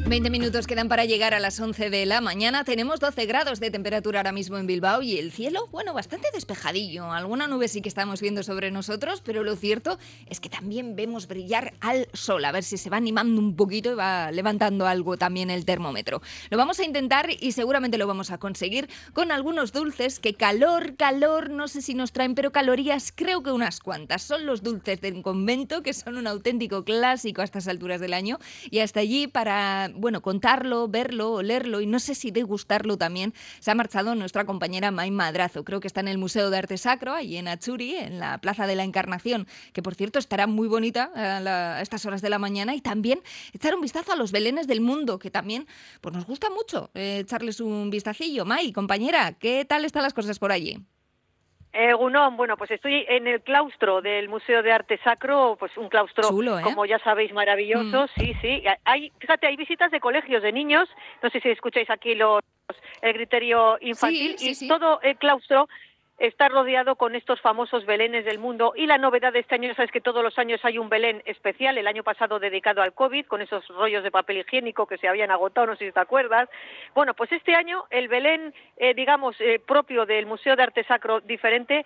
20 minutos quedan para llegar a las 11 de la mañana. Tenemos 12 grados de temperatura ahora mismo en Bilbao y el cielo, bueno, bastante despejadillo. Alguna nube sí que estamos viendo sobre nosotros, pero lo cierto es que también vemos brillar al sol. A ver si se va animando un poquito y va levantando algo también el termómetro. Lo vamos a intentar y seguramente lo vamos a conseguir con algunos dulces que calor, no sé si nos traen, pero calorías creo que unas cuantas. Son los dulces del convento, que son un auténtico clásico a estas alturas del año. Y hasta allí para, bueno, contarlo, verlo, olerlo y no sé si degustarlo también, se ha marchado nuestra compañera Mai Madrazo. Creo que está en el Museo de Arte Sacro, allí en Achuri, en la Plaza de la Encarnación, que por cierto estará muy bonita a estas horas de la mañana, y también echar un vistazo a los belenes del mundo, que también pues nos gusta mucho echarles un vistacillo. Mai, compañera, ¿qué tal están las cosas por allí? Gunón, bueno, pues estoy en el claustro del Museo de Arte Sacro, pues un claustro, Chulo, ¿eh? como ya sabéis, maravilloso, sí. Fíjate, hay visitas de colegios de niños, no sé si escucháis aquí el griterío infantil, Sí. todo el claustro está rodeado con estos famosos belenes del mundo, y la novedad de este año, sabes que todos los años hay un belén especial, el año pasado dedicado al COVID, con esos rollos de papel higiénico que se habían agotado, no sé si te acuerdas. Bueno, pues este año el belén, propio del Museo de Arte Sacro, diferente,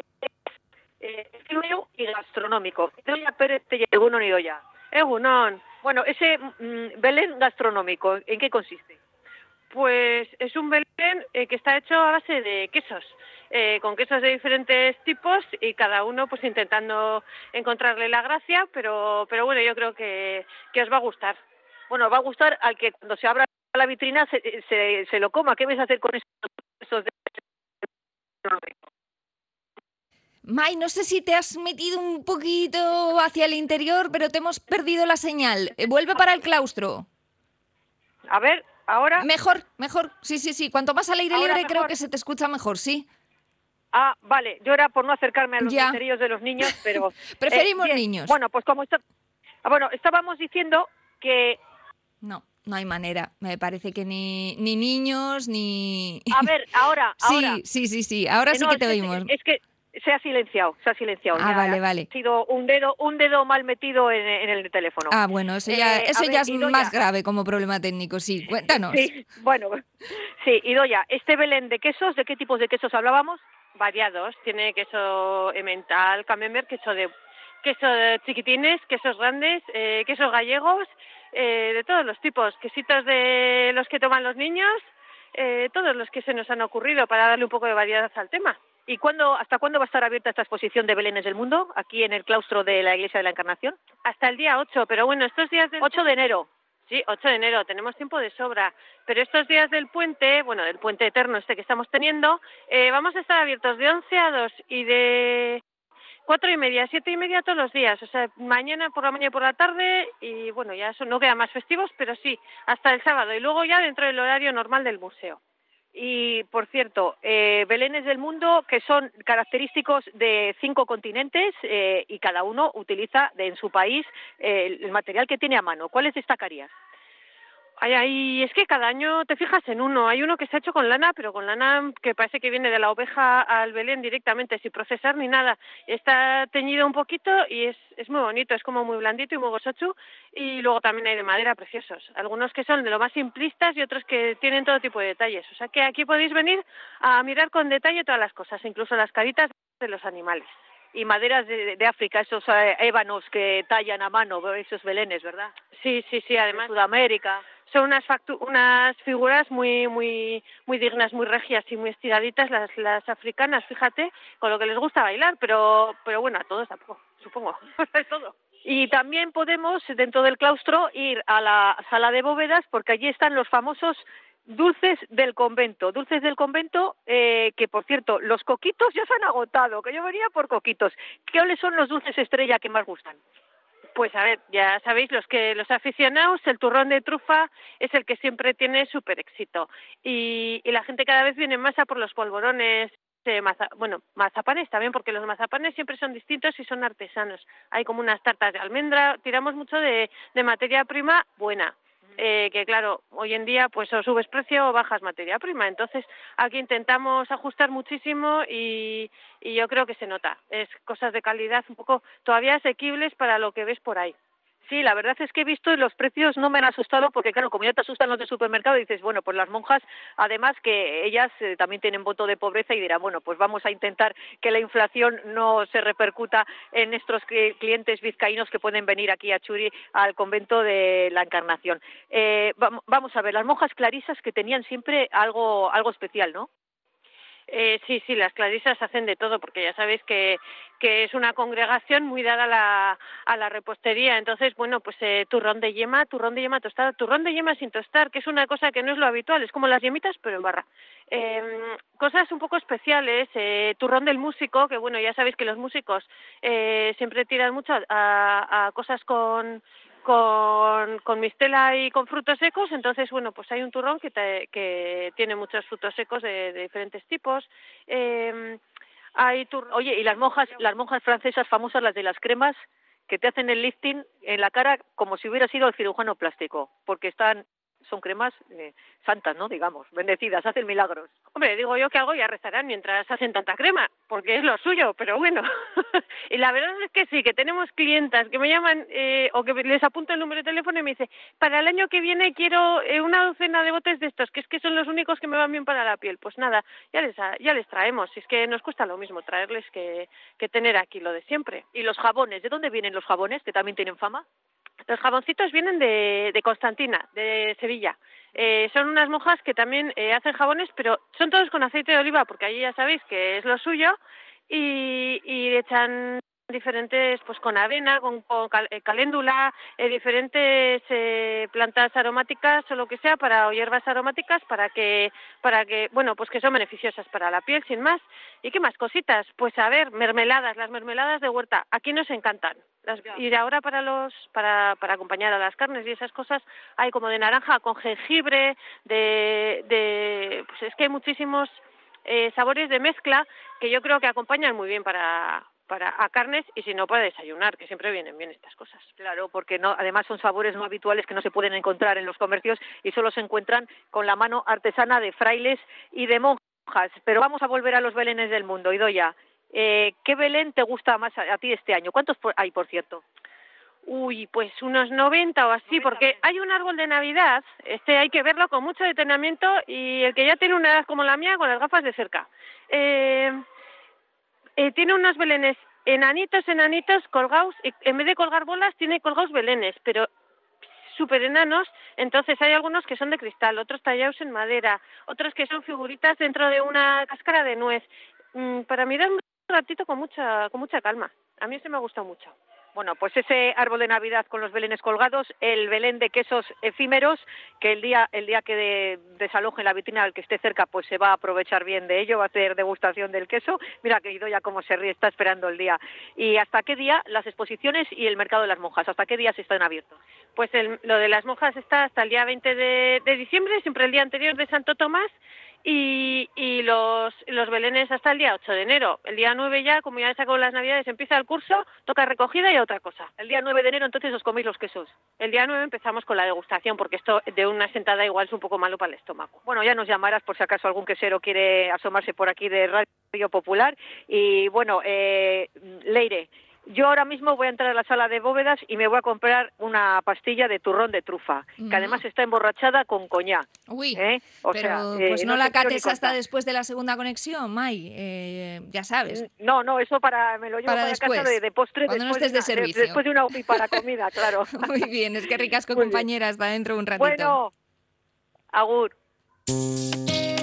fluido y gastronómico. Idoia Pérez Tellegunon Idoia. Egunon. Bueno, ese belén gastronómico, ¿en qué consiste? Pues es un belén que está hecho a base de quesos, con quesos de diferentes tipos, y cada uno pues intentando encontrarle la gracia, pero bueno, yo creo que os va a gustar. Bueno, va a gustar al que cuando se abra la vitrina se lo coma. ¿Qué vais a hacer con esos de... Mai, no sé si te has metido un poquito hacia el interior, pero te hemos perdido la señal. Vuelve para el claustro. A ver, ahora... Mejor. Sí. Cuanto más al aire Ahora libre creo mejor. que se te escucha mejor, sí. Ah, vale, yo era por no acercarme a los Ya. misterios de los niños, pero... Preferimos bien. niños. Bueno, pues estábamos diciendo que... No hay manera. Me parece que ni niños, ni... A ver, ahora. Sí. Ahora sí que te oímos. Es que se ha silenciado. Ah, vale. Ha sido un dedo mal metido en el teléfono. Ah, bueno, eso ya es Idoia, más grave como problema técnico, sí. Cuéntanos. Sí, bueno, sí, Idoia, este belén de quesos, ¿de qué tipos de quesos hablábamos? Variados. Tiene queso emmental, camembert, queso de chiquitines, quesos grandes, quesos gallegos, de todos los tipos, quesitos de los que toman los niños, todos los que se nos han ocurrido para darle un poco de variedad al tema. ¿Y hasta cuándo va a estar abierta esta exposición de belenes del mundo, aquí en el claustro de la Iglesia de la Encarnación? Hasta el día 8, pero bueno, estos días del 8 de enero. Sí, 8 de enero, tenemos tiempo de sobra, pero estos días del puente eterno que estamos teniendo, vamos a estar abiertos de 11 a 2 y de 4:30 a 7:30 todos los días, o sea, mañana por la mañana y por la tarde, y bueno, ya eso no queda más festivos, pero sí, hasta el sábado, y luego ya dentro del horario normal del museo. Y, por cierto, belenes del mundo que son característicos de 5 continentes, y cada uno utiliza en su país el material que tiene a mano. ¿Cuáles destacarías? Es que cada año te fijas en uno. Hay uno que está hecho con lana, pero con lana que parece que viene de la oveja al Belén directamente, sin procesar ni nada. Está teñido un poquito y es muy bonito, es como muy blandito y muy gozochu. Y luego también hay de madera preciosos. Algunos que son de lo más simplistas y otros que tienen todo tipo de detalles. O sea que aquí podéis venir a mirar con detalle todas las cosas, incluso las caritas de los animales. Y maderas de África, esos ébanos que tallan a mano, esos belenes, ¿verdad? Sí, además de Sudamérica. Son unas figuras muy dignas, muy regias y muy estiraditas, las africanas, fíjate, con lo que les gusta bailar, pero bueno, a todos tampoco, supongo, es todo. Y también podemos, dentro del claustro, ir a la sala de bóvedas, porque allí están los famosos dulces del convento, que por cierto, los coquitos ya se han agotado, que yo venía por coquitos. ¿Cuáles son los dulces estrella que más gustan? Pues a ver, ya sabéis, los aficionados, el turrón de trufa es el que siempre tiene súper éxito. Y la gente cada vez viene más a por los polvorones, mazapanes también, porque los mazapanes siempre son distintos y son artesanos. Hay como unas tartas de almendra, tiramos mucho de materia prima buena. Que claro, hoy en día pues o subes precio o bajas materia prima, entonces aquí intentamos ajustar muchísimo y yo creo que se nota, es cosas de calidad un poco todavía asequibles para lo que ves por ahí. Sí, la verdad es que he visto y los precios no me han asustado porque, claro, como ya te asustan los de supermercado, dices, bueno, pues las monjas, además que ellas también tienen voto de pobreza y dirán, bueno, pues vamos a intentar que la inflación no se repercuta en nuestros clientes vizcaínos que pueden venir aquí a Churi, al convento de la Encarnación. Vamos a ver, las monjas clarisas que tenían siempre algo especial, ¿no? Sí, las clarisas hacen de todo, porque ya sabéis que es una congregación muy dada a la repostería. Entonces, bueno, pues turrón de yema tostada, turrón de yema sin tostar, que es una cosa que no es lo habitual, es como las yemitas, pero en barra. Cosas un poco especiales, turrón del músico, que bueno, ya sabéis que los músicos siempre tiran mucho a cosas con mistela y con frutos secos. Entonces, bueno, pues hay un turrón que tiene muchos frutos secos de diferentes tipos. Oye, y las monjas francesas famosas, las de las cremas, que te hacen el lifting en la cara como si hubiera sido el cirujano plástico, porque son cremas santas, ¿no? Digamos, bendecidas, hacen milagros. Hombre, digo yo que algo ya rezarán mientras hacen tanta crema, porque es lo suyo, pero bueno. Y la verdad es que sí, que tenemos clientas que me llaman o que les apunto el número de teléfono y me dice, para el año que viene quiero una docena de botes de estos, que es que son los únicos que me van bien para la piel. Pues nada, ya les traemos. Si es que nos cuesta lo mismo traerles que tener aquí lo de siempre. Y los jabones, ¿de dónde vienen los jabones, que también tienen fama? Los jaboncitos vienen de Constantina, de Sevilla. Son unas monjas que también hacen jabones, pero son todos con aceite de oliva, porque allí ya sabéis que es lo suyo, y echan diferentes, pues con avena, con caléndula, diferentes plantas aromáticas o lo que sea, o hierbas aromáticas para que, bueno, pues que son beneficiosas para la piel, sin más. ¿Y qué más cositas? Pues a ver, las mermeladas de huerta, aquí nos encantan. Y ahora para acompañar a las carnes y esas cosas hay como de naranja con jengibre, pues es que hay muchísimos sabores de mezcla que yo creo que acompañan muy bien para carnes, y si no, para desayunar, que siempre vienen bien estas cosas. Claro, porque además son sabores no habituales que no se pueden encontrar en los comercios y solo se encuentran con la mano artesana de frailes y de monjas. Pero vamos a volver a los belenes del mundo, Idoia. ¿Qué Belén te gusta más a ti este año? ¿Cuántos hay, por cierto? Uy, pues unos 90 o así, porque hay un árbol de Navidad, hay que verlo con mucho detenimiento, y el que ya tiene una edad como la mía, con las gafas de cerca. Tiene unos belenes enanitos, colgados, y en vez de colgar bolas, tiene colgados belenes, pero súper enanos. Entonces hay algunos que son de cristal, otros tallados en madera, otros que son figuritas dentro de una cáscara de nuez. Para mirar un ratito con mucha calma. A mí ese me ha gustado mucho. Bueno, pues ese árbol de Navidad con los belenes colgados, el belén de quesos efímeros, que el día que desaloje la vitrina al que esté cerca, pues se va a aprovechar bien de ello, va a hacer degustación del queso. Mira que Idoia cómo se ríe, está esperando el día. ¿Y hasta qué día las exposiciones y el mercado de las monjas? ¿Hasta qué días están abiertos? Pues lo de las monjas está hasta el día 20 de diciembre, siempre el día anterior de Santo Tomás, y los belenes hasta el día 8 de enero. El día 9 ya, como ya se acabó las Navidades, empieza el curso, toca recogida y otra cosa. El día 9 de enero entonces os coméis los quesos. El día 9 empezamos con la degustación, porque esto de una sentada igual es un poco malo para el estómago. Bueno, ya nos llamarás por si acaso algún quesero quiere asomarse por aquí de Radio Popular. Y bueno, Leire, yo ahora mismo voy a entrar a la sala de bóvedas y me voy a comprar una pastilla de turrón de trufa, que además está emborrachada con coñac. Uy, pero pues no la cates hasta contar. después de la segunda conexión, Mai, ya sabes. No, eso me lo llevo para después, casa de postre, cuando no estés de servicio. después de una UPI para comida, claro. Muy bien, es que ricasco, compañera, hasta dentro de un ratito. Bueno, agur.